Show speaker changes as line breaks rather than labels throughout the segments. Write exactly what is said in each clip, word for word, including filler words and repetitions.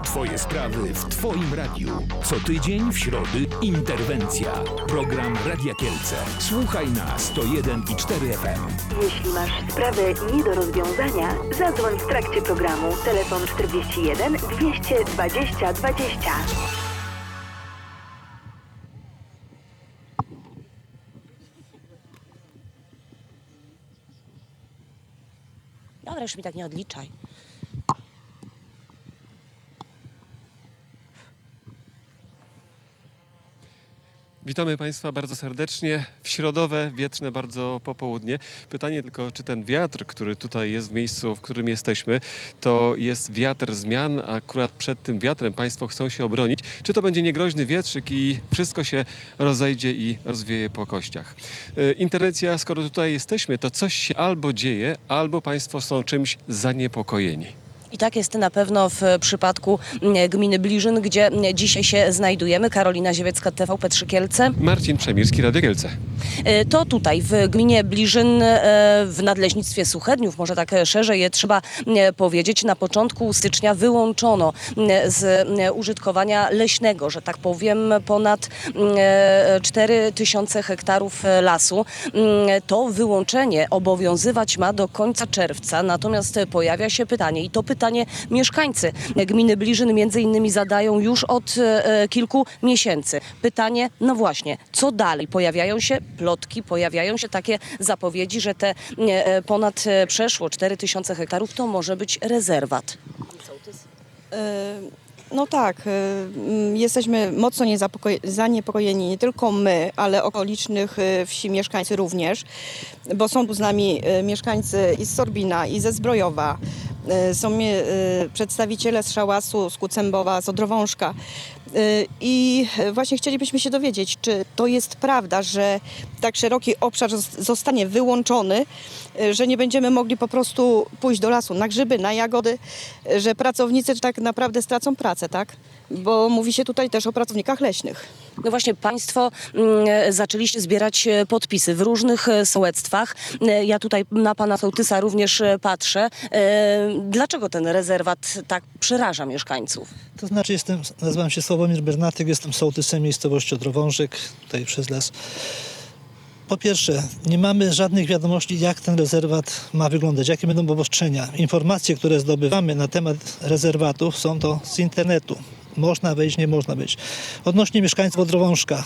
Twoje sprawy w Twoim radiu. Co tydzień w środy interwencja. Program Radia Kielce. Słuchaj na sto jeden i cztery F M.
Jeśli masz sprawę nie do rozwiązania, zadzwoń w trakcie programu. Telefon czterdzieści jeden dwieście dwadzieścia dwadzieścia.
Dobra, już mi tak nie odliczaj.
Witamy Państwa bardzo serdecznie w środowe, wietrzne bardzo popołudnie. Pytanie tylko, czy ten wiatr, który tutaj jest w miejscu, w którym jesteśmy, to jest wiatr zmian, a akurat przed tym wiatrem Państwo chcą się obronić. Czy to będzie niegroźny wietrzyk i wszystko się rozejdzie i rozwieje po kościach? Yy, interwencja, skoro tutaj jesteśmy, to coś się albo dzieje, albo Państwo są czymś zaniepokojeni.
I tak jest na pewno w przypadku gminy Bliżyn, gdzie dzisiaj się znajdujemy. Karolina Ziewiecka, T V P trzy Kielce.
Marcin Przemirski, Radio Kielce.
To tutaj w gminie Bliżyn, w nadleśnictwie Suchedniów, może tak szerzej trzeba powiedzieć, na początku stycznia wyłączono z użytkowania leśnego, że tak powiem, ponad cztery tysiące hektarów lasu. To wyłączenie obowiązywać ma do końca czerwca, natomiast pojawia się pytanie i to pytanie Pytanie mieszkańcy gminy Bliżyn między innymi zadają już od e, kilku miesięcy. Pytanie, no właśnie, co dalej? Pojawiają się plotki, pojawiają się takie zapowiedzi, że te e, ponad e, przeszło cztery tysiące hektarów to może być rezerwat.
No tak, jesteśmy mocno zaniepokojeni, nie tylko my, ale okolicznych wsi mieszkańcy również, bo są tu z nami mieszkańcy i z Sorbina, i ze Zbrojowa, są przedstawiciele z Szałasu, z Kucębowa, z Odrowążka. I właśnie chcielibyśmy się dowiedzieć, czy to jest prawda, że tak szeroki obszar zostanie wyłączony, że nie będziemy mogli po prostu pójść do lasu na grzyby, na jagody, że pracownicy tak naprawdę stracą pracę, tak? Bo mówi się tutaj też o pracownikach leśnych.
No właśnie, Państwo mm, zaczęliście zbierać podpisy w różnych sołectwach. Ja tutaj na pana sołtysa również patrzę. Dlaczego ten rezerwat tak przeraża mieszkańców?
To znaczy, jestem, nazywam się Sławomir Bernatyk, jestem sołtysem miejscowości Odrowążek, tutaj przez las. Po pierwsze, nie mamy żadnych wiadomości, jak ten rezerwat ma wyglądać, jakie będą obostrzenia. Informacje, które zdobywamy na temat rezerwatów, są to z internetu. Można wejść, nie można wejść. Odnośnie mieszkańców Odrowążka,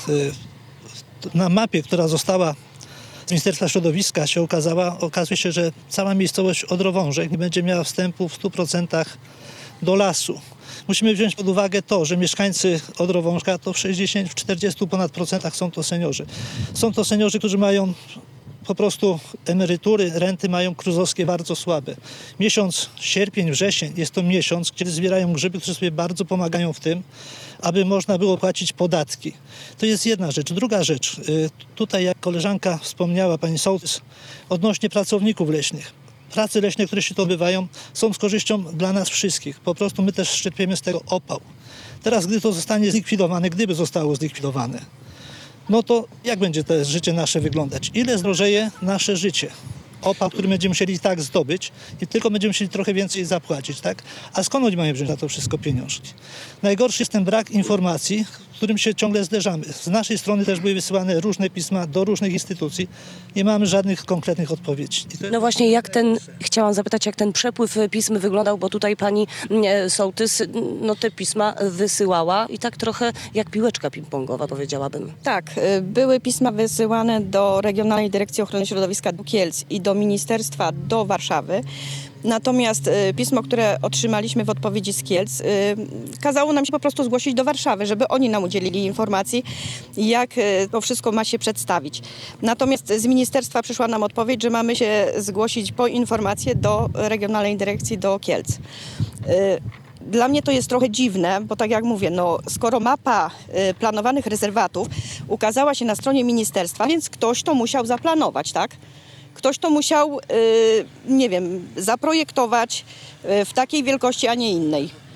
na mapie, która została z Ministerstwa Środowiska się okazała, okazuje się, że cała miejscowość Odrowążek nie będzie miała wstępu w stu procentach do lasu. Musimy wziąć pod uwagę to, że mieszkańcy Odrowążka to w sześćdziesięciu, w czterdziestu ponad procentach są to seniorzy. Są to seniorzy, którzy mają po prostu emerytury, renty mają kruzowskie bardzo słabe. Miesiąc sierpień, wrzesień jest to miesiąc, kiedy zbierają grzyby, które sobie bardzo pomagają w tym, aby można było płacić podatki. To jest jedna rzecz. Druga rzecz, tutaj jak koleżanka wspomniała, pani sołtys, odnośnie pracowników leśnych. Prace leśne, które się tu odbywają, są z korzyścią dla nas wszystkich. Po prostu my też czerpiemy z tego opał. Teraz, gdy to zostanie zlikwidowane, gdyby zostało zlikwidowane, no to jak będzie to życie nasze wyglądać? Ile zdrożeje nasze życie? Opał, który będziemy musieli i tak zdobyć i tylko będziemy musieli trochę więcej zapłacić, tak? A skąd oni mają wziąć na to wszystko pieniążki? Najgorszy jest ten brak informacji, z którym się ciągle zderzamy. Z naszej strony też były wysyłane różne pisma do różnych instytucji. Nie mamy żadnych konkretnych odpowiedzi.
No właśnie, jak ten, chciałam zapytać, jak ten przepływ pism wyglądał, bo tutaj pani e, sołtys, no te pisma wysyłała i tak trochę jak piłeczka ping-pongowa, powiedziałabym.
Tak, były pisma wysyłane do Regionalnej Dyrekcji Ochrony Środowiska do Kielc i do Ministerstwa do Warszawy. Natomiast y, pismo, które otrzymaliśmy w odpowiedzi z Kielc, y, kazało nam się po prostu zgłosić do Warszawy, żeby oni nam udzielili informacji, jak y, to wszystko ma się przedstawić. Natomiast z ministerstwa przyszła nam odpowiedź, że mamy się zgłosić po informację do Regionalnej Dyrekcji do Kielc. Y, Dla mnie to jest trochę dziwne, bo tak jak mówię, no, skoro mapa y, planowanych rezerwatów ukazała się na stronie ministerstwa, więc ktoś to musiał zaplanować, tak? Ktoś to musiał, y, nie wiem, zaprojektować y, w takiej wielkości, a nie innej.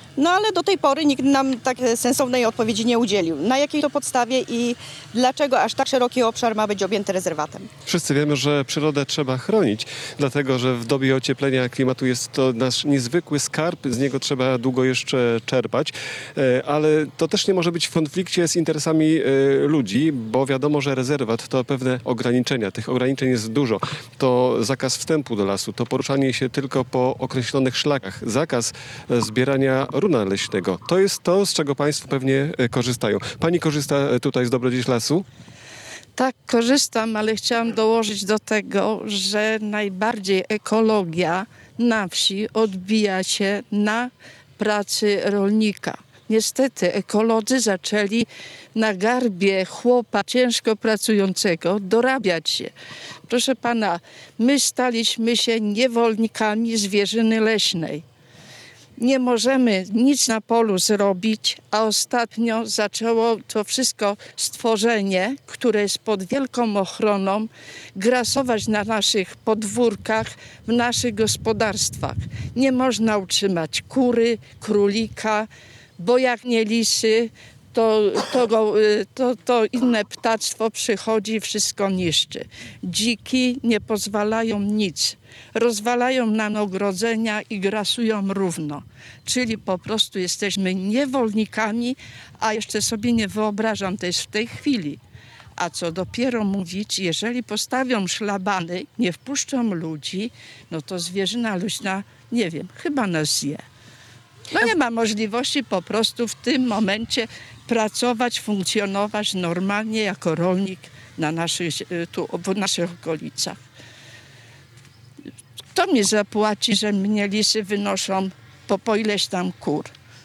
No ale do tej pory nikt nam tak sensownej odpowiedzi nie udzielił. Na jakiej to podstawie i dlaczego aż tak szeroki obszar ma być objęty rezerwatem?
Wszyscy wiemy, że przyrodę trzeba chronić, dlatego że w dobie ocieplenia klimatu jest to nasz niezwykły skarb, z niego trzeba długo jeszcze czerpać, e, ale to też nie może być w konflikcie z interesami e, ludzi, bo wiadomo, że rezerwat to pewne ograniczenia. Tych ograniczeń jest dużo. To zakaz wstępu do lasu, to poruszanie się tylko po określonych szlakach, zakaz e, zbierania runa leśnego. To jest to, z czego Państwo pewnie e, korzystają. Pani korzysta e, tutaj z dobrodziejstw lasu?
Tak, korzystam, ale chciałam dołożyć do tego, że najbardziej ekologia na wsi odbija się na pracy rolnika. Niestety ekolodzy zaczęli na garbie chłopa ciężko pracującego dorabiać się. Proszę pana, my staliśmy się niewolnikami zwierzyny leśnej. Nie możemy nic na polu zrobić, a ostatnio zaczęło to wszystko stworzenie, które jest pod wielką ochroną, grasować na naszych podwórkach, w naszych gospodarstwach. Nie można utrzymać kury, królika, bo jak nie lisy, to, to, go, to, to inne ptactwo przychodzi i wszystko niszczy. Dziki nie pozwalają nic. Rozwalają nam ogrodzenia i grasują równo. Czyli po prostu jesteśmy niewolnikami, a jeszcze sobie nie wyobrażam, to jest w tej chwili. A co dopiero mówić, jeżeli postawią szlabany, nie wpuszczą ludzi, no to zwierzyna leśna, nie wiem, chyba nas zje. No nie ma możliwości po prostu w tym momencie pracować, funkcjonować normalnie jako rolnik na naszych, tu, w naszych okolicach. Kto mi zapłaci, że mnie lisy wynoszą po, po ileś tam kur?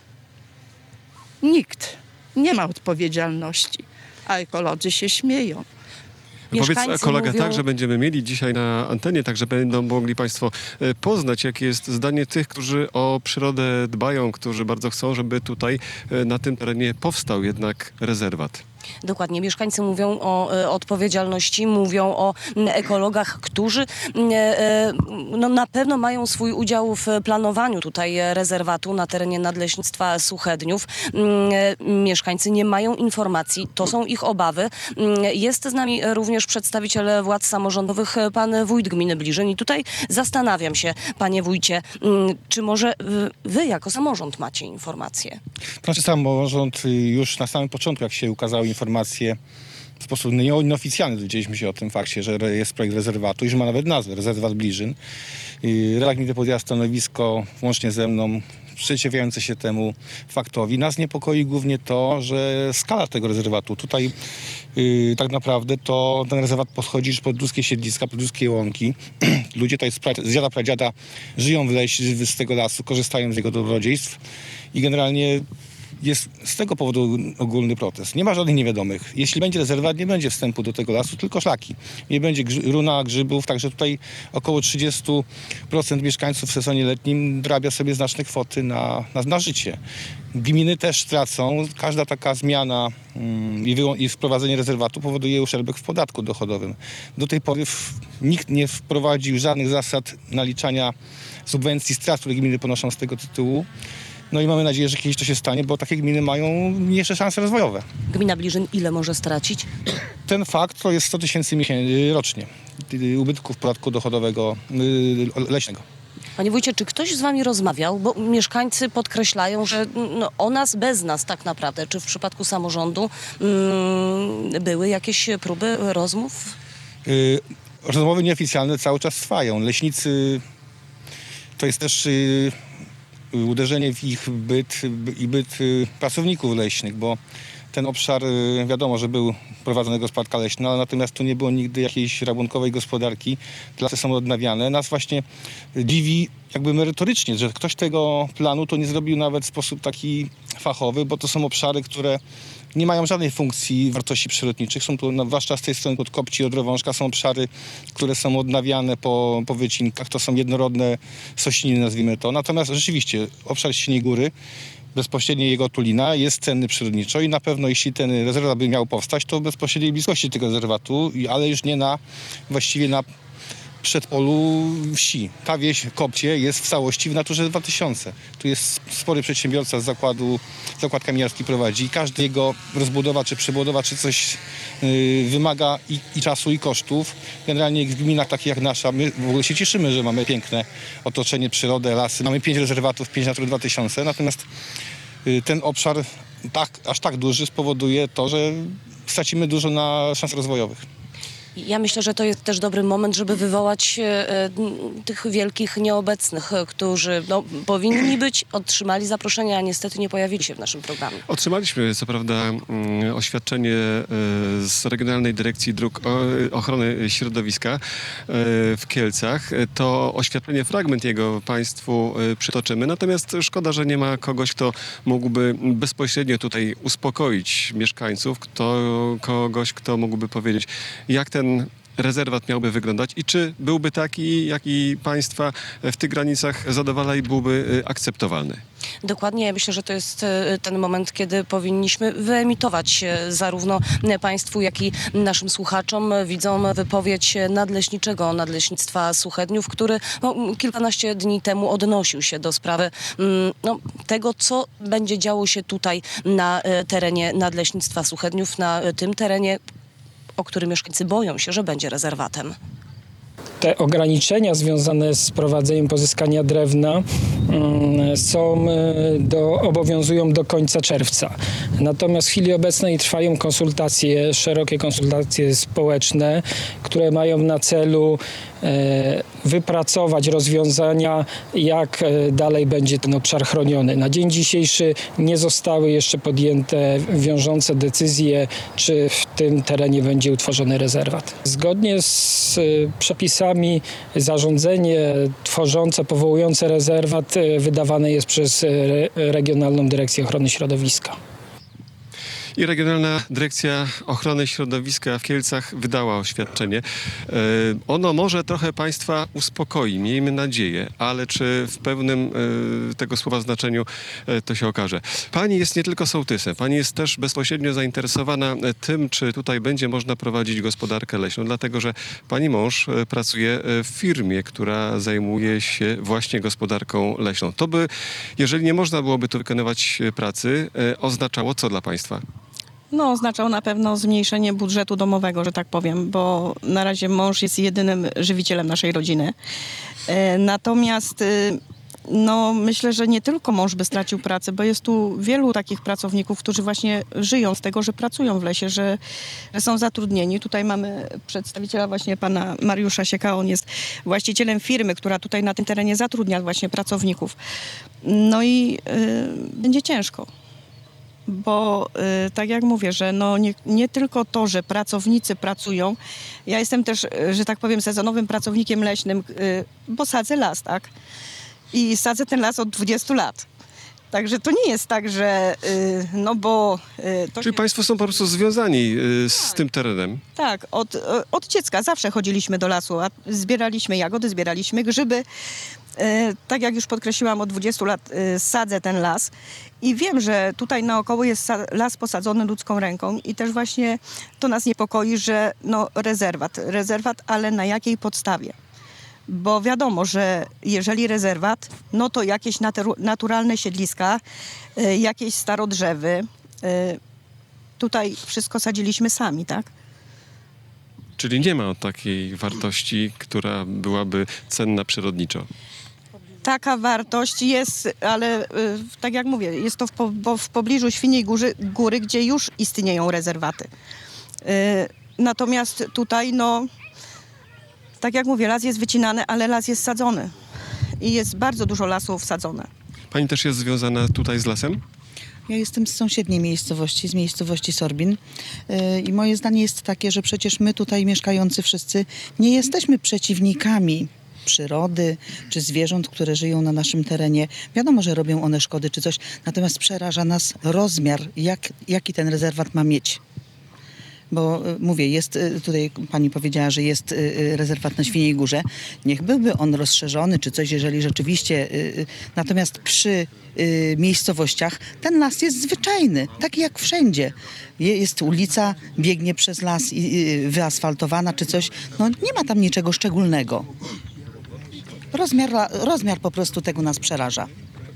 Nikt. Nie ma odpowiedzialności, a ekolodzy się śmieją.
Powiedz
Mieszkańcy
kolega
mówią-
tak, że będziemy mieli dzisiaj na antenie, tak że będą mogli Państwo e, poznać, jakie jest zdanie tych, którzy o przyrodę dbają, którzy bardzo chcą, żeby tutaj e, na tym terenie powstał jednak rezerwat.
Dokładnie. Mieszkańcy mówią o e, odpowiedzialności, mówią o m, ekologach, którzy m, e, no, na pewno mają swój udział w planowaniu tutaj e, rezerwatu na terenie Nadleśnictwa Suchedniów. M, e, Mieszkańcy nie mają informacji, to są ich obawy. M, Jest z nami również przedstawiciel władz samorządowych, e, pan wójt gminy Bliżyn. I tutaj zastanawiam się, panie wójcie, m, czy może e, wy jako samorząd macie informacje?
Znaczy samorząd y, już na samym początku, jak się ukazały informacje w sposób nie- nieoficjalny, dowiedzieliśmy się o tym fakcie, że re- jest projekt rezerwatu i że ma nawet nazwę, Rezerwat Bliżyn. Y, Rada Gminy podjęła stanowisko włącznie ze mną sprzeciwiające się temu faktowi. Nas niepokoi głównie to, że skala tego rezerwatu. Tutaj y, tak naprawdę to ten rezerwat podchodzi już pod ludzkie siedliska, pod ludzkie łąki. Ludzie tutaj z, pra- z dziada pradziada żyją w lesie, z tego lasu, korzystają z jego dobrodziejstw i generalnie jest z tego powodu ogólny protest. Nie ma żadnych niewiadomych. Jeśli będzie rezerwat, nie będzie wstępu do tego lasu, tylko szlaki. Nie będzie grzy- runa, grzybów, także tutaj około trzydzieści procent mieszkańców w sezonie letnim drabia sobie znaczne kwoty na, na, na życie. Gminy też tracą. Każda taka zmiana mm, i, wyłą- i wprowadzenie rezerwatu powoduje uszczerbek w podatku dochodowym. Do tej pory w, nikt nie wprowadził żadnych zasad naliczania subwencji strat, które gminy ponoszą z tego tytułu. No i mamy nadzieję, że kiedyś to się stanie, bo takie gminy mają mniejsze szanse rozwojowe.
Gmina Bliżyn ile może stracić?
Ten fakt to jest sto tysięcy miesię- rocznie y, ubytków podatku dochodowego y, leśnego.
Panie wójcie, czy ktoś z wami rozmawiał? Bo mieszkańcy podkreślają, że no, o nas bez nas tak naprawdę. Czy w przypadku samorządu mm, były jakieś próby rozmów?
Y, Rozmowy nieoficjalne cały czas trwają. Leśnicy to jest też y, uderzenie w ich byt by- i byt y, pracowników leśnych, bo ten obszar y, wiadomo, że był prowadzona gospodarka leśna, ale natomiast tu nie było nigdy jakiejś rabunkowej gospodarki. Te lasy są odnawiane. Nas właśnie dziwi jakby merytorycznie, że ktoś tego planu to nie zrobił nawet w sposób taki fachowy, bo to są obszary, które nie mają żadnej funkcji wartości przyrodniczych. Są tu, no, zwłaszcza z tej strony od Kopci, od Rowążka, są obszary, które są odnawiane po, po wycinkach. To są jednorodne sośniny, nazwijmy to. Natomiast rzeczywiście obszar Siniej Góry, bezpośrednio jego tulina, jest cenny przyrodniczo i na pewno jeśli ten rezerwat by miał powstać, to w bezpośredniej bliskości tego rezerwatu, i- ale już nie na, właściwie na przedpolu wsi. Ta wieś Kopcie jest w całości w Naturze dwa tysiące. Tu jest spory przedsiębiorca z zakładu, zakład kamieniarski prowadzi i każdy jego rozbudowa czy przebudowa czy coś yy, wymaga i, i czasu i kosztów. Generalnie w gminach takich jak nasza, my w ogóle się cieszymy, że mamy piękne otoczenie, przyrodę, lasy. Mamy pięć rezerwatów, pięć Natury dwa tysiące, natomiast yy, ten obszar tak, aż tak duży spowoduje to, że stracimy dużo na szans rozwojowych.
Ja myślę, że to jest też dobry moment, żeby wywołać e, tych wielkich nieobecnych, e, którzy no, powinni być, otrzymali zaproszenia, a niestety nie pojawili się w naszym programie.
Otrzymaliśmy co prawda mm, oświadczenie e, z Regionalnej Dyrekcji Dróg o, Ochrony Środowiska e, w Kielcach. To oświadczenie, fragment jego Państwu e, przytoczymy. Natomiast szkoda, że nie ma kogoś, kto mógłby bezpośrednio tutaj uspokoić mieszkańców, kto, kogoś, kto mógłby powiedzieć, jak ten rezerwat miałby wyglądać i czy byłby taki, jaki państwa w tych granicach zadowala i byłby akceptowalny.
Dokładnie, ja myślę, że to jest e, ten moment, kiedy powinniśmy wyemitować e, zarówno Państwu, jak i naszym słuchaczom, widzom wypowiedź nadleśniczego Nadleśnictwa Suchedniów, który no, kilkanaście dni temu odnosił się do sprawy mm, no, tego, co będzie działo się tutaj na e, terenie Nadleśnictwa Suchedniów, na e, tym terenie, o którym mieszkańcy boją się, że będzie rezerwatem.
Te ograniczenia związane z prowadzeniem pozyskania drewna mm, są, do, obowiązują do końca czerwca. Natomiast w chwili obecnej trwają konsultacje, szerokie konsultacje społeczne, które mają na celu e, wypracować rozwiązania, jak e, dalej będzie ten obszar chroniony. Na dzień dzisiejszy nie zostały jeszcze podjęte wiążące decyzje, czy w tym terenie będzie utworzony rezerwat. Zgodnie z e, przepisami zarządzenie tworzące, powołujące rezerwat wydawane jest przez Regionalną Dyrekcję Ochrony Środowiska.
I Regionalna Dyrekcja Ochrony Środowiska w Kielcach wydała oświadczenie. Ono może trochę Państwa uspokoi, miejmy nadzieję, ale czy w pełnym tego słowa znaczeniu to się okaże. Pani jest nie tylko sołtysem, pani jest też bezpośrednio zainteresowana tym, czy tutaj będzie można prowadzić gospodarkę leśną, dlatego że pani mąż pracuje w firmie, która zajmuje się właśnie gospodarką leśną. To by, jeżeli nie można byłoby tu wykonywać pracy, oznaczało co dla Państwa?
No, oznaczał na pewno zmniejszenie budżetu domowego, że tak powiem, bo na razie mąż jest jedynym żywicielem naszej rodziny. E, natomiast e, no, myślę, że nie tylko mąż by stracił pracę, bo jest tu wielu takich pracowników, którzy właśnie żyją z tego, że pracują w lesie, że, że są zatrudnieni. Tutaj mamy przedstawiciela właśnie pana Mariusza Sieka, on jest właścicielem firmy, która tutaj na tym terenie zatrudnia właśnie pracowników. No i e, będzie ciężko. Bo y, tak jak mówię, że no nie, nie tylko to, że pracownicy pracują, ja jestem też, y, że tak powiem, sezonowym pracownikiem leśnym, y, bo sadzę las, tak? I sadzę ten las od dwudziestu lat. Także to nie jest tak, że y, no bo... Y, to
Czyli
się...
Państwo są po prostu związani y, z
Tak.
tym terenem?
Tak, od, od dziecka zawsze chodziliśmy do lasu, a zbieraliśmy jagody, zbieraliśmy grzyby. E, tak jak już podkreśliłam, od dwudziestu lat e, sadzę ten las i wiem, że tutaj naokoło jest sa- las posadzony ludzką ręką i też właśnie to nas niepokoi, że no rezerwat, rezerwat, ale na jakiej podstawie? Bo wiadomo, że jeżeli rezerwat, no to jakieś natur- naturalne siedliska, e, jakieś starodrzewy, e, tutaj wszystko sadziliśmy sami, tak?
Czyli nie ma takiej wartości, która byłaby cenna przyrodniczo.
Taka wartość jest, ale y, tak jak mówię, jest to w, po, bo w pobliżu Świniej Góry, Góry, gdzie już istnieją rezerwaty. Y, natomiast tutaj, no, tak jak mówię, las jest wycinany, ale las jest sadzony. I jest bardzo dużo lasów wsadzone.
Pani też jest związana tutaj z lasem?
Ja jestem z sąsiedniej miejscowości, z miejscowości Sorbin yy, i moje zdanie jest takie, że przecież my tutaj mieszkający wszyscy nie jesteśmy przeciwnikami przyrody czy zwierząt, które żyją na naszym terenie. Wiadomo, że robią one szkody czy coś, natomiast przeraża nas rozmiar, jak, jaki ten rezerwat ma mieć. bo y, mówię, jest y, tutaj pani powiedziała, że jest y, y, rezerwat na Świniej Górze. Niech byłby on rozszerzony czy coś, jeżeli rzeczywiście. Y, y, natomiast przy y, miejscowościach ten las jest zwyczajny, taki jak wszędzie. Je, jest ulica, biegnie przez las i y, wyasfaltowana czy coś. No nie ma tam niczego szczególnego. Rozmiar, la- rozmiar po prostu tego nas przeraża.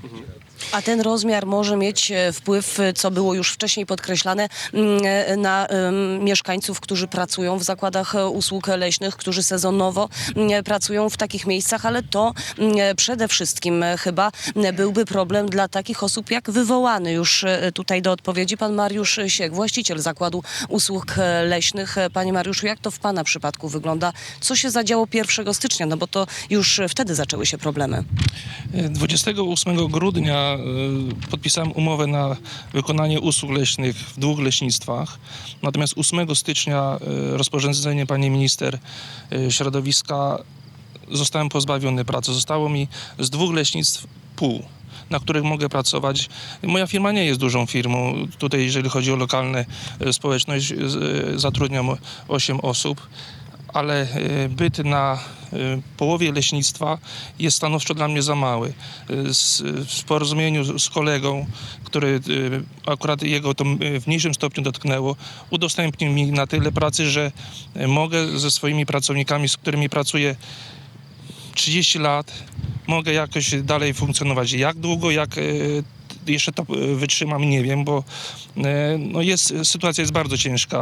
A ten rozmiar może mieć e, wpływ, e, co było już wcześniej podkreślane, mm, e, na em, mieszkańców, którzy pracują w zakładach e, usług leśnych, którzy sezonowo mm, pracują w takich miejscach, ale to mm, przede wszystkim e, chyba m, byłby problem dla takich osób jak wywołany już e, tutaj do odpowiedzi pan Mariusz Siek, właściciel zakładu usług e, leśnych. E, Panie Mariuszu, jak to w pana przypadku wygląda? Co się zadziało pierwszego stycznia? No bo to już e, wtedy zaczęły się problemy.
dwudziestego ósmego grudnia y, podpisałem umowę na wykonanie usług leśnych w dwóch leśnictwach. Natomiast ósmego stycznia y, rozporządzeniem pani minister y, środowiska zostałem pozbawiony pracy. Zostało mi z dwóch leśnictw pół, na których mogę pracować. Moja firma nie jest dużą firmą. Tutaj, jeżeli chodzi o lokalną y, społeczność, y, zatrudniam osiem osób. Ale y, byt na y, połowie leśnictwa jest stanowczo dla mnie za mały. Y, z, w porozumieniu z kolegą, który y, akurat jego to y, w mniejszym stopniu dotknęło, udostępnił mi na tyle pracy, że y, mogę ze swoimi pracownikami, z którymi pracuję trzydzieści lat, mogę jakoś dalej funkcjonować. Jak długo, jak y, jeszcze to y, wytrzymam, nie wiem, bo y, no jest, sytuacja jest bardzo ciężka.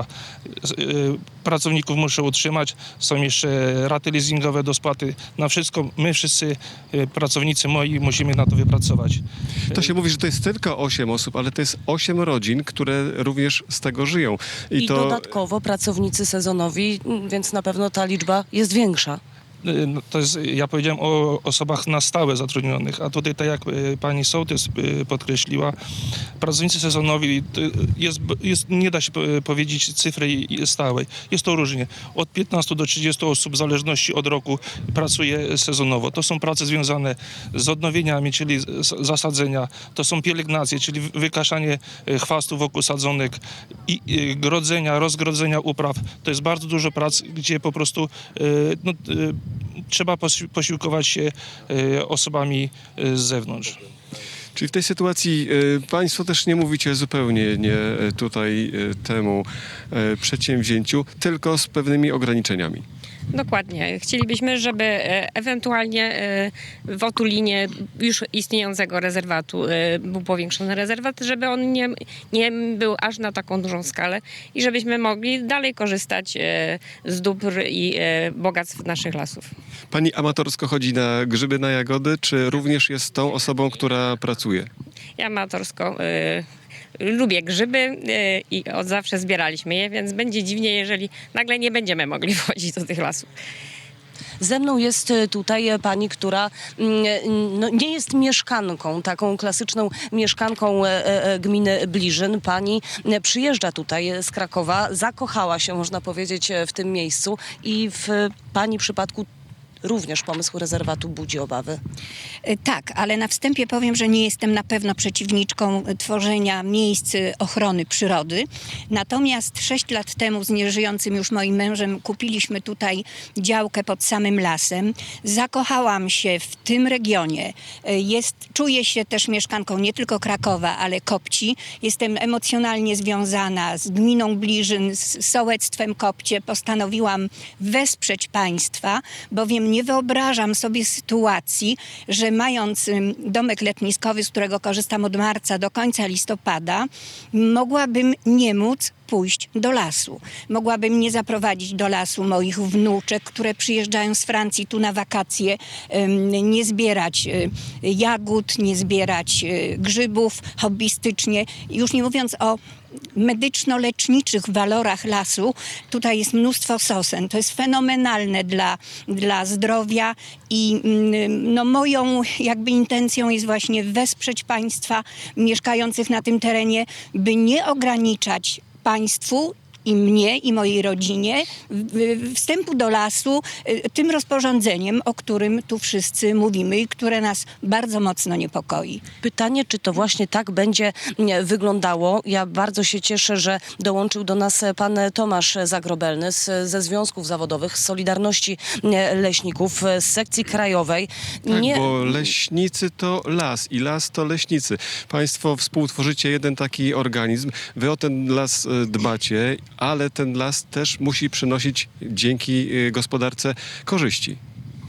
Y, Pracowników muszę utrzymać, są jeszcze raty leasingowe do spłaty. Na wszystko my wszyscy, y, pracownicy moi, musimy na to wypracować.
To się mówi, że to jest tylko osiem osób, ale to jest osiem rodzin, które również z tego żyją.
I,
to
dodatkowo pracownicy sezonowi, m, więc na pewno ta liczba jest większa.
Y, no, to jest, ja powiedziałem o osobach na stałe zatrudnionych, a tutaj, tak jak y, pani sołtys y, podkreśliła, pracownicy sezonowi, to jest, jest, nie da się po- powiedzieć cyfry i- stałej. Jest to różnie. Od piętnastu do trzydziestu osób, w zależności od roku, pracuje sezonowo. To są prace związane z odnowieniami, czyli z- zasadzenia. To są pielęgnacje, czyli wy- wykaszanie y, chwastu wokół sadzonek i y, grodzenia, rozgrodzenia upraw. To jest bardzo dużo prac, gdzie po prostu y, no, y, trzeba posi- posiłkować się y, osobami y, z zewnątrz.
Czyli w tej sytuacji y, państwo też nie mówicie zupełnie nie y, tutaj y, temu y, przedsięwzięciu, tylko z pewnymi ograniczeniami.
Dokładnie. Chcielibyśmy, żeby e, ewentualnie e, w otulinie już istniejącego rezerwatu e, był powiększony rezerwat, żeby on nie, nie był aż na taką dużą skalę i żebyśmy mogli dalej korzystać e, z dóbr i e, bogactw naszych lasów.
Pani amatorsko chodzi na grzyby, na jagody, czy również jest tą osobą, która pracuje?
Ja amatorsko e, lubię grzyby e, i od zawsze zbieraliśmy je, więc będzie dziwnie, jeżeli nagle nie będziemy mogli wchodzić do tych lasów.
Ze mną jest e, tutaj e, pani, która mm, no, nie jest mieszkanką, taką klasyczną mieszkanką e, e, gminy Bliżyn. Pani e, przyjeżdża tutaj z Krakowa, zakochała się, można powiedzieć, e, w tym miejscu i w e, pani przypadku również pomysł rezerwatu budzi obawy.
Tak, ale na wstępie powiem, że nie jestem na pewno przeciwniczką tworzenia miejsc ochrony przyrody. Natomiast sześć lat temu z nieżyjącym już moim mężem kupiliśmy tutaj działkę pod samym lasem. Zakochałam się w tym regionie. Jest, czuję się też mieszkanką nie tylko Krakowa, ale Kopci. Jestem emocjonalnie związana z gminą Bliżyn, z sołectwem Kopcie. Postanowiłam wesprzeć państwa, bowiem nie wyobrażam sobie sytuacji, że mając ym, domek letniskowy, z którego korzystam od marca do końca listopada, mogłabym nie móc pójść do lasu. Mogłabym nie zaprowadzić do lasu moich wnuczek, które przyjeżdżają z Francji tu na wakacje, ym, nie zbierać y, jagód, nie zbierać y, grzybów hobbystycznie. Już nie mówiąc o medyczno-leczniczych walorach lasu. Tutaj jest mnóstwo sosen. To jest fenomenalne dla, dla zdrowia i mm, no, moją jakby intencją jest właśnie wesprzeć państwa mieszkających na tym terenie, by nie ograniczać państwu i mnie, i mojej rodzinie w- wstępu do lasu y, tym rozporządzeniem, o którym tu wszyscy mówimy i które nas bardzo mocno niepokoi.
Pytanie, czy to właśnie tak będzie mm, wyglądało. Ja bardzo się cieszę, że dołączył do nas pan Tomasz Zagrobelny z, ze związków zawodowych, z Solidarności mm, Leśników, z sekcji krajowej.
Tak, bo leśnicy to las i las to leśnicy. Państwo współtworzycie jeden taki organizm, wy o ten las e, dbacie, ale ten las też musi przynosić dzięki e, gospodarce korzyści.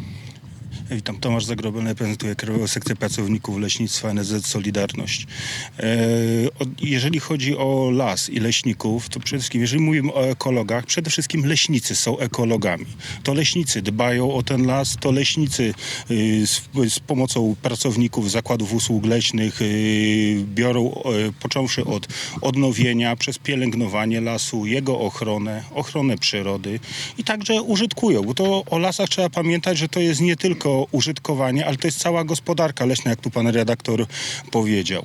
Witam, Tomasz Zagrobelny, reprezentuję Krajową Sekcję Pracowników Leśnictwa N S Z Solidarność. E, od, jeżeli chodzi o las i leśników, to przede wszystkim, jeżeli mówimy o ekologach, przede wszystkim leśnicy są ekologami. To leśnicy dbają o ten las, to leśnicy y, z, z pomocą pracowników zakładów usług leśnych y, biorą, y, począwszy od odnowienia, przez pielęgnowanie lasu, jego ochronę, ochronę przyrody i także użytkują, bo to o lasach trzeba pamiętać, że to jest nie tylko użytkowanie, ale to jest cała gospodarka leśna, jak tu pan redaktor powiedział.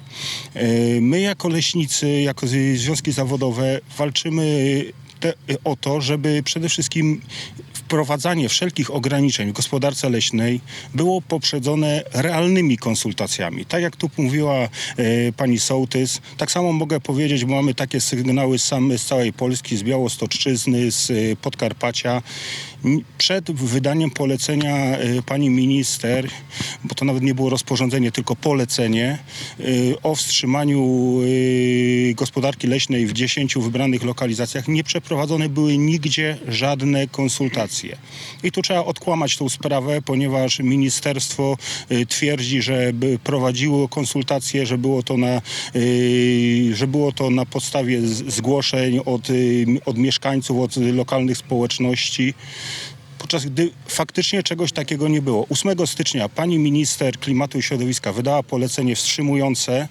My jako leśnicy, jako związki zawodowe walczymy te, o to, żeby przede wszystkim wprowadzanie wszelkich ograniczeń w gospodarce leśnej było poprzedzone realnymi konsultacjami. Tak jak tu mówiła e, pani sołtys, tak samo mogę powiedzieć, bo mamy takie sygnały same z całej Polski, z Białostoczczyzny, z e, Podkarpacia. Przed wydaniem polecenia e, pani minister, bo to nawet nie było rozporządzenie, tylko polecenie e, o wstrzymaniu e, gospodarki leśnej w dziesięciu wybranych lokalizacjach, nie przeprowadzone były nigdzie żadne konsultacje. I tu trzeba odkłamać tą sprawę, ponieważ ministerstwo y, twierdzi, że by prowadziło konsultacje, że było to na, y, że było to na podstawie z, zgłoszeń od, y, od mieszkańców, od lokalnych społeczności. Podczas gdy faktycznie czegoś takiego nie było. ósmego stycznia pani minister klimatu i środowiska wydała polecenie wstrzymujące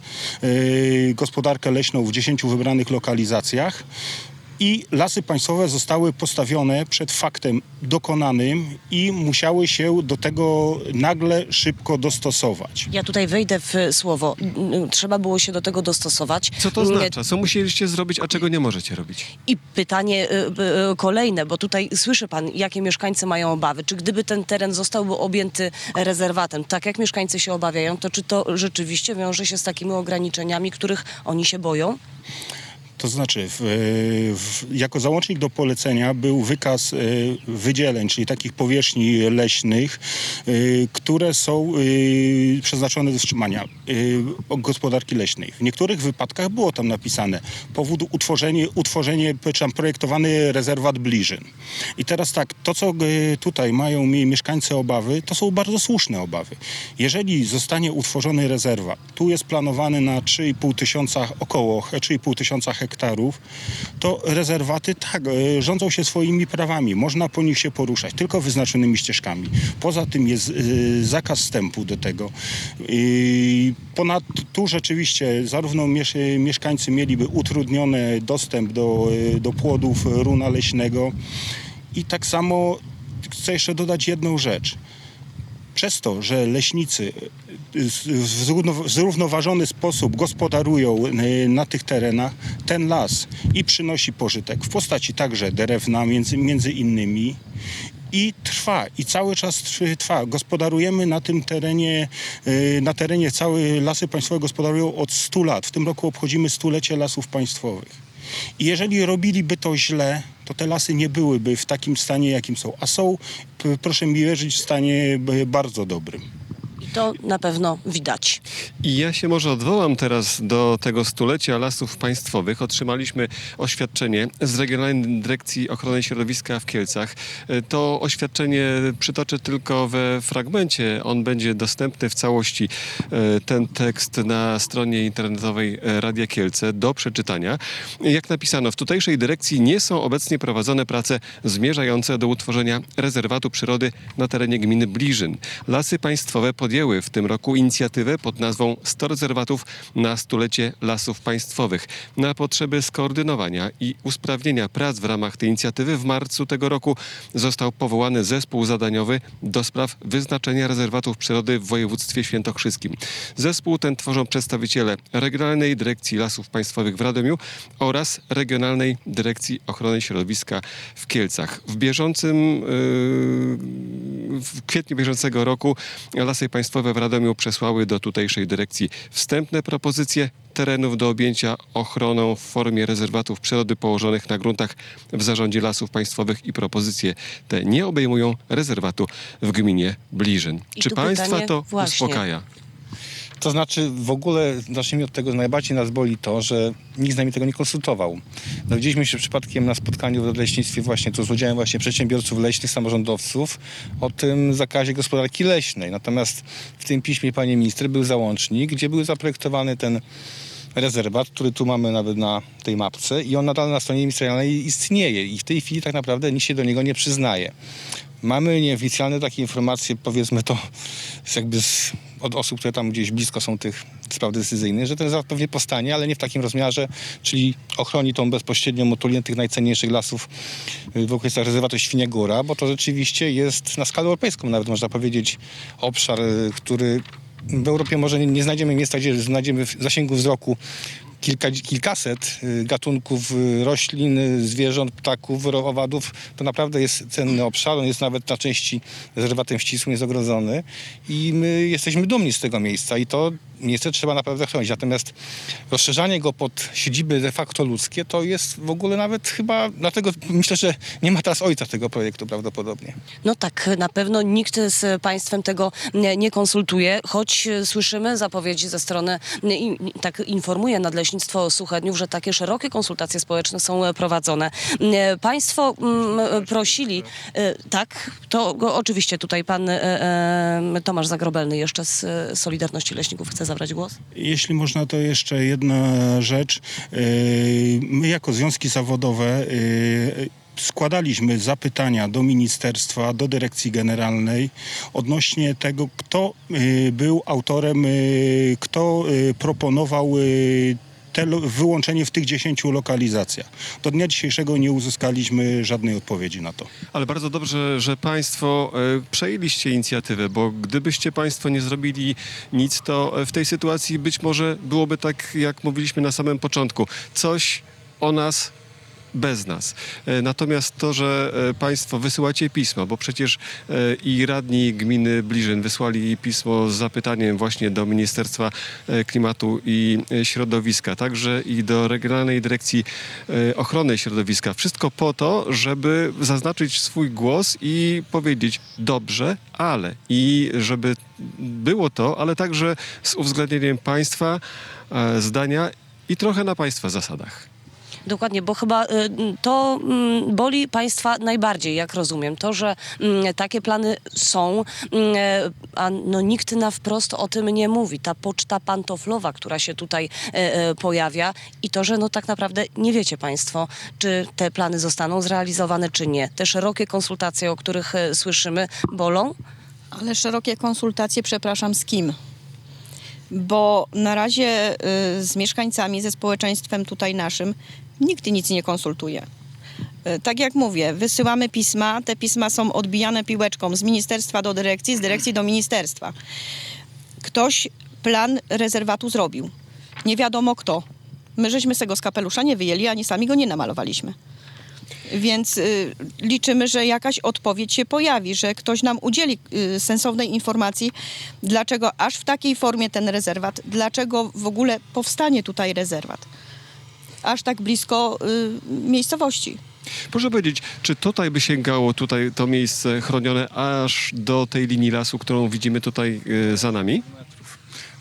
y, gospodarkę leśną w dziesięciu wybranych lokalizacjach. I lasy państwowe zostały postawione przed faktem dokonanym i musiały się do tego nagle szybko dostosować.
Ja tutaj wejdę w słowo. Trzeba było się do tego dostosować.
Co to oznacza? Co musieliście zrobić, a czego nie możecie robić?
I pytanie y, y, kolejne, bo tutaj słyszy pan, jakie mieszkańcy mają obawy. Czy gdyby ten teren został objęty rezerwatem, tak jak mieszkańcy się obawiają, to czy to rzeczywiście wiąże się z takimi ograniczeniami, których oni się boją?
To znaczy, w, w, jako załącznik do polecenia był wykaz y, wydzieleń, czyli takich powierzchni leśnych, y, które są y, przeznaczone do wstrzymania y, gospodarki leśnej. W niektórych wypadkach było tam napisane powód utworzenie, utworzenie czy tam projektowany rezerwat Bliżyn. I teraz tak, to co y, tutaj mają mi mieszkańcy obawy, to są bardzo słuszne obawy. Jeżeli zostanie utworzony rezerwat, tu jest planowany na trzy i pół tysiąca, około trzy i pół tysiąca hektarów, to rezerwaty tak, rządzą się swoimi prawami. Można po nich się poruszać, tylko wyznaczonymi ścieżkami. Poza tym jest y, zakaz wstępu do tego. Y, ponad tu rzeczywiście zarówno miesz, mieszkańcy mieliby utrudniony dostęp do, y, do płodów runa leśnego. I tak samo chcę jeszcze dodać jedną rzecz. Przez to, że leśnicy w zrównoważony sposób gospodarują na tych terenach, ten las i przynosi pożytek w postaci także drewna między, między innymi i trwa, i cały czas trwa. Gospodarujemy na tym terenie, na terenie całe Lasy Państwowe gospodarują od stu lat. W tym roku obchodzimy stulecie Lasów Państwowych. I jeżeli robiliby to źle, to te lasy nie byłyby w takim stanie, jakim są. A są, proszę mi wierzyć, w stanie bardzo dobrym.
To na pewno widać.
I ja się może odwołam teraz do tego stulecia Lasów Państwowych. Otrzymaliśmy oświadczenie z Regionalnej Dyrekcji Ochrony Środowiska w Kielcach. To oświadczenie przytoczę tylko we fragmencie. On będzie dostępny w całości, ten tekst, na stronie internetowej Radia Kielce do przeczytania. Jak napisano, w tutejszej dyrekcji nie są obecnie prowadzone prace zmierzające do utworzenia rezerwatu przyrody na terenie gminy Bliżyn. Lasy Państwowe podjęły podjęły w tym roku inicjatywę pod nazwą sto rezerwatów na stulecie lasów państwowych. Na potrzeby skoordynowania i usprawnienia prac w ramach tej inicjatywy w marcu tego roku został powołany zespół zadaniowy do spraw wyznaczenia rezerwatów przyrody w województwie świętokrzyskim. Zespół ten tworzą przedstawiciele Regionalnej Dyrekcji Lasów Państwowych w Radomiu oraz Regionalnej Dyrekcji Ochrony Środowiska w Kielcach. W bieżącym, yy, w kwietniu bieżącego roku Lasy Państwowe w Radomiu przesłały do tutejszej dyrekcji wstępne propozycje terenów do objęcia ochroną w formie rezerwatów przyrody położonych na gruntach w zarządzie Lasów Państwowych i propozycje te nie obejmują rezerwatu w gminie Bliżyn.
I
Czy
tu
państwa
pytanie
to
właśnie.
uspokaja?
To znaczy w ogóle, zacznijmy od tego, najbardziej nas boli to, że nikt z nami tego nie konsultował. Dowiedzieliśmy się przypadkiem na spotkaniu w Nadleśnictwie właśnie, to z udziałem właśnie przedsiębiorców leśnych, samorządowców, o tym zakazie gospodarki leśnej. Natomiast w tym piśmie pani minister był załącznik, gdzie był zaprojektowany ten rezerwat, który tu mamy nawet na tej mapce i on nadal na stronie ministerialnej istnieje i w tej chwili tak naprawdę nikt się do niego nie przyznaje. Mamy nieoficjalne takie informacje, powiedzmy to jakby z, od osób, które tam gdzieś blisko są tych spraw decyzyjnych, że ten rezerwat pewnie powstanie, ale nie w takim rozmiarze, czyli ochroni tą bezpośrednią otulinę tych najcenniejszych lasów w okolicach rezerwatu Świnia Góra, bo to rzeczywiście jest na skalę europejską nawet można powiedzieć obszar, który w Europie może nie, nie znajdziemy miejsca, gdzie znajdziemy w zasięgu wzroku Kilka, kilkaset gatunków roślin, zwierząt, ptaków, owadów. To naprawdę jest cenny obszar. On jest nawet na części rezerwatem ścisłym, jest ogrodzony i my jesteśmy dumni z tego miejsca i to miejsce trzeba naprawdę chronić. Natomiast rozszerzanie go pod siedziby de facto ludzkie to jest w ogóle nawet chyba, dlatego myślę, że nie ma teraz ojca tego projektu prawdopodobnie.
No tak, na pewno nikt z państwem tego nie, nie konsultuje, choć słyszymy zapowiedzi ze strony, i, tak informuje Nadleśnictwo Suchedniów, że takie szerokie konsultacje społeczne są prowadzone. Państwo m, prosili, tak, to go, oczywiście tutaj pan e, Tomasz Zagrobelny jeszcze z Solidarności Leśników chce zabrać głos.
Jeśli można, to jeszcze jedna rzecz. My jako związki zawodowe składaliśmy zapytania do ministerstwa, do dyrekcji generalnej odnośnie tego, kto był autorem, kto proponował te wyłączenie w tych dziesięciu lokalizacjach. Do dnia dzisiejszego nie uzyskaliśmy żadnej odpowiedzi na to.
Ale bardzo dobrze, że państwo e, przejęliście inicjatywę, bo gdybyście państwo nie zrobili nic, to w tej sytuacji być może byłoby tak, jak mówiliśmy na samym początku. Coś o nas bez nas. Natomiast to, że państwo wysyłacie pisma, bo przecież i radni gminy Bliżyn wysłali pismo z zapytaniem właśnie do Ministerstwa Klimatu i Środowiska, także i do Regionalnej Dyrekcji Ochrony Środowiska. Wszystko po to, żeby zaznaczyć swój głos i powiedzieć dobrze, ale i żeby było to, ale także z uwzględnieniem państwa, zdania i trochę na państwa zasadach.
Dokładnie, bo chyba to boli państwa najbardziej, jak rozumiem. To, że takie plany są, a no nikt na wprost o tym nie mówi. Ta poczta pantoflowa, która się tutaj pojawia i to, że no tak naprawdę nie wiecie państwo, czy te plany zostaną zrealizowane, czy nie. Te szerokie konsultacje, o których słyszymy, bolą?
Ale szerokie konsultacje, przepraszam, z kim? Bo na razie y, z mieszkańcami, ze społeczeństwem tutaj naszym nikt nic nie konsultuje. Y, tak jak mówię, wysyłamy pisma, te pisma są odbijane piłeczką z ministerstwa do dyrekcji, z dyrekcji do ministerstwa. Ktoś plan rezerwatu zrobił. Nie wiadomo kto. My żeśmy z tego z kapelusza nie wyjęli, ani sami go nie namalowaliśmy. Więc y, liczymy, że jakaś odpowiedź się pojawi, że ktoś nam udzieli y, sensownej informacji, dlaczego aż w takiej formie ten rezerwat, dlaczego w ogóle powstanie tutaj rezerwat, aż tak blisko y, miejscowości.
Proszę powiedzieć, czy tutaj by sięgało tutaj to miejsce chronione aż do tej linii lasu, którą widzimy tutaj y, za nami?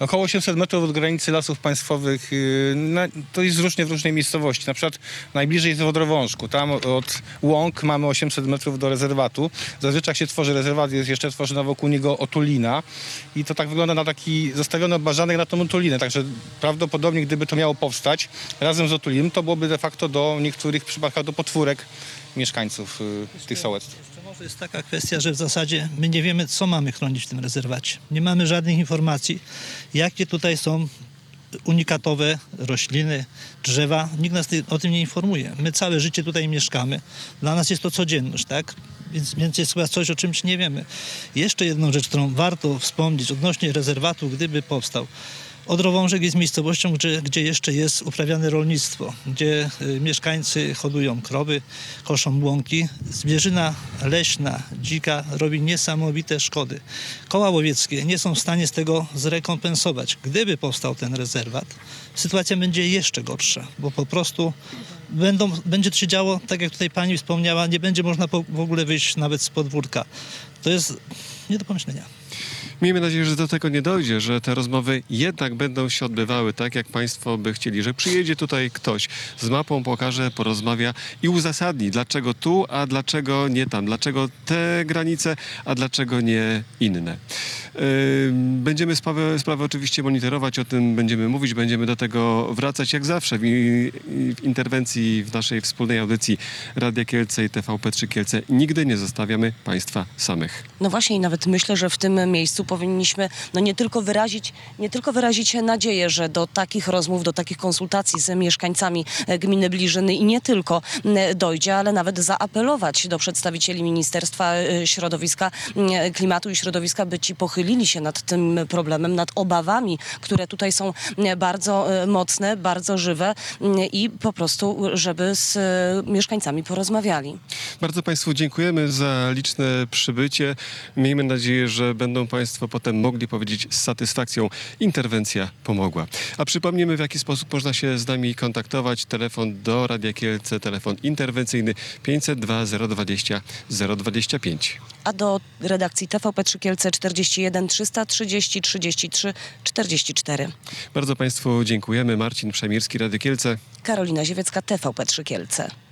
Około osiemset metrów od granicy Lasów Państwowych, yy, na, to jest różnie w różnej miejscowości. Na przykład najbliżej jest w Odrowążku. Tam od Łąk mamy osiemset metrów do rezerwatu. Zazwyczaj jak się tworzy rezerwat, jest jeszcze tworzona wokół niego otulina i to tak wygląda na taki zostawiony obbarzanek na tą otulinę. Także prawdopodobnie gdyby to miało powstać razem z otuliną, to byłoby de facto do w niektórych przypadkach do potwórek mieszkańców yy, tych sołectw.
To jest taka kwestia, że w zasadzie my nie wiemy, co mamy chronić w tym rezerwacie. Nie mamy żadnych informacji, jakie tutaj są unikatowe rośliny, drzewa. Nikt nas o tym nie informuje. My całe życie tutaj mieszkamy. Dla nas jest to codzienność, tak? Więc, więc jest chyba coś, o czymś nie wiemy. Jeszcze jedną rzecz, którą warto wspomnieć odnośnie rezerwatu, gdyby powstał. Odrowążek jest miejscowością, gdzie, gdzie jeszcze jest uprawiane rolnictwo, gdzie y, mieszkańcy hodują krowy, koszą łąki. Zwierzyna leśna, dzika robi niesamowite szkody. Koła łowieckie nie są w stanie z tego zrekompensować. Gdyby powstał ten rezerwat, sytuacja będzie jeszcze gorsza, bo po prostu będą, będzie to się działo, tak jak tutaj pani wspomniała, nie będzie można po, w ogóle wyjść nawet z podwórka. To jest nie do pomyślenia.
Miejmy nadzieję, że do tego nie dojdzie, że te rozmowy jednak będą się odbywały tak, jak państwo by chcieli, że przyjedzie tutaj ktoś z mapą, pokaże, porozmawia i uzasadni, dlaczego tu, a dlaczego nie tam, dlaczego te granice, a dlaczego nie inne. Yy, będziemy sprawę, sprawę oczywiście monitorować, o tym będziemy mówić, będziemy do tego wracać jak zawsze w, w interwencji w naszej wspólnej audycji Radia Kielce i T V P trzy Kielce. Nigdy nie zostawiamy państwa samych.
No właśnie i nawet myślę, że w tym miejscu powinniśmy no nie tylko wyrazić, nie tylko wyrazić nadzieję, że do takich rozmów, do takich konsultacji z mieszkańcami gminy Bliżyny i nie tylko dojdzie, ale nawet zaapelować do przedstawicieli Ministerstwa Środowiska, Klimatu i Środowiska, by ci pochylili się nad tym problemem, nad obawami, które tutaj są bardzo mocne, bardzo żywe i po prostu, żeby z mieszkańcami porozmawiali.
Bardzo państwu dziękujemy za liczne przybycie. Miejmy nadzieję, że będą państwo potem mogli powiedzieć z satysfakcją, interwencja pomogła. A przypomnimy, w jaki sposób można się z nami kontaktować. Telefon do Radia Kielce, telefon interwencyjny pięćset dwa zero dwadzieścia zero dwadzieścia pięć.
A do redakcji T V P trzy Kielce czterdzieści jeden trzysta trzydzieści trzydzieści trzy czterdzieści cztery.
Bardzo państwu dziękujemy. Marcin Przemirski, Radio Kielce.
Karolina Ziewiecka, T V P trzy Kielce.